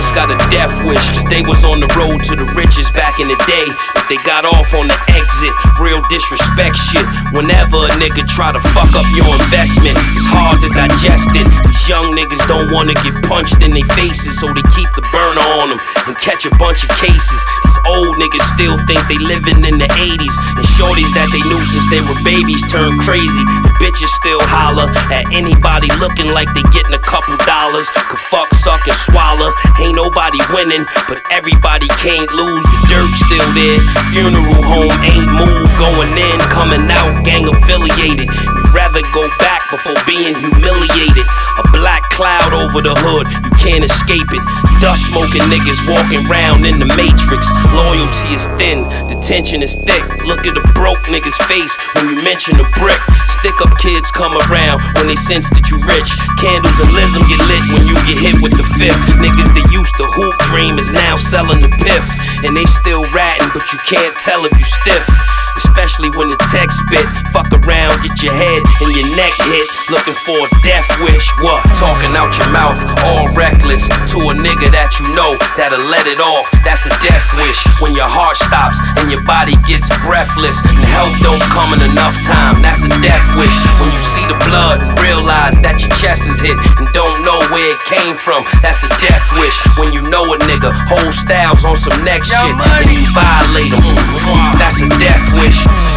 niggas got a death wish, cause they was on the road to the riches back in the day. But they got off on the exit, real disrespect shit. Whenever a nigga try to fuck up your investment, it's hard to digest it. These young niggas don't wanna get punched in their faces, so they keep the burner on them and catch a bunch of cases. These old niggas still think they living in the 80s, and shorties that they knew since they were babies turn crazy. The bitches still holler at anybody looking like they getting a couple dollars. Could fuck, suck, and swallow. Ain't nobody winning, but everybody can't lose. The dirt still there. Funeral home ain't moved. Going in, coming out, gang affiliated. You'd rather go back before being humiliated. A black cloud over the hood, you can't escape it. Dust smoking niggas walking round in the matrix. Loyalty is thin, the tension is thick. Look at a broke nigga's face when you mention a brick. Stick up kids come around when they sense that you rich. Candles and lism get lit when you get hit with the fifth. Niggas that used to hoop dream is now selling the piff. And they still ratting, but you can't tell if you stiff. Especially when the text spit. Fuck around, get your head and your neck hit. Looking for a death wish. What? Talking out your mouth, all reckless. To a nigga that you know that'll let it off. That's a death wish. When your heart stops and your body gets breathless and help don't come in enough time. That's a death wish. When you see the blood and realize that your chest is hit and don't know where it came from. That's a death wish. When you know a nigga whole styles on some next shit and you violate them. That's a death wish.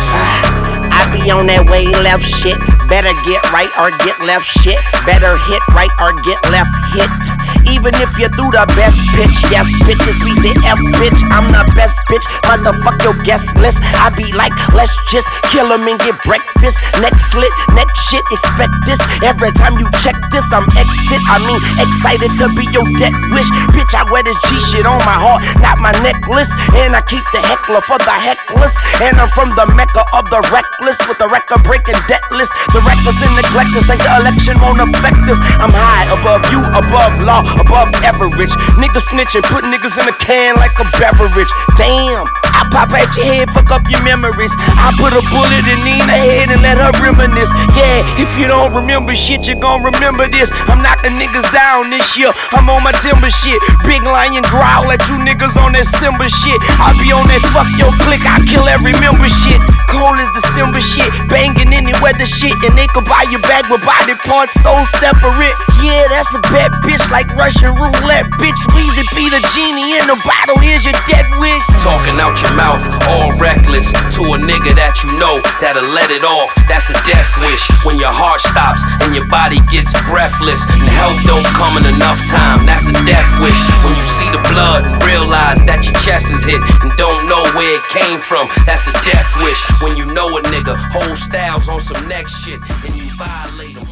I be on that way left shit. Better get right or get left shit. Better hit right or get left hit. Even if you threw the best pitch, yes, bitches, we the F bitch. I'm the best bitch, motherfuck your guest list. I be like, let's just kill 'em and get breakfast. Next slit, next shit, expect this. Every time you check this, I'm excited to be your death wish. Bitch, I wear this G shit on my heart, not my necklace. And I keep the heckler for the heckless. And I'm from the mecca of the reckless, with the record breaking debtless. The reckless and neglectless, think the election won't affect us. I'm high above you, above law, above average. Niggas snitching, put niggas in a can like a beverage. Damn, I pop at your head, fuck up your memories. I put a bullet in Nina's head and let her reminisce. Yeah, if you don't remember shit, you gon' remember this. I'm knocking niggas down this year, I'm on my timber shit. Big lion growl at you niggas on that Simba shit. I be on that fuck your clique, I kill every member shit. Cold as December shit, banging any weather shit. And they could buy your bag with body parts so separate. Yeah, that's a bad bitch like Russian roulette. Bitch, Weezy be the genie in the bottle, here's your death wish. Talking out your mouth, all reckless. To a nigga that you know that'll let it off. That's a death wish. When your heart stops and your body gets breathless and help don't come in enough time. That's a death wish. When you see the blood and realize that your chest is hit and don't know where it came from. That's a death wish. When you know a nigga whole styles on some next shit and you violate them.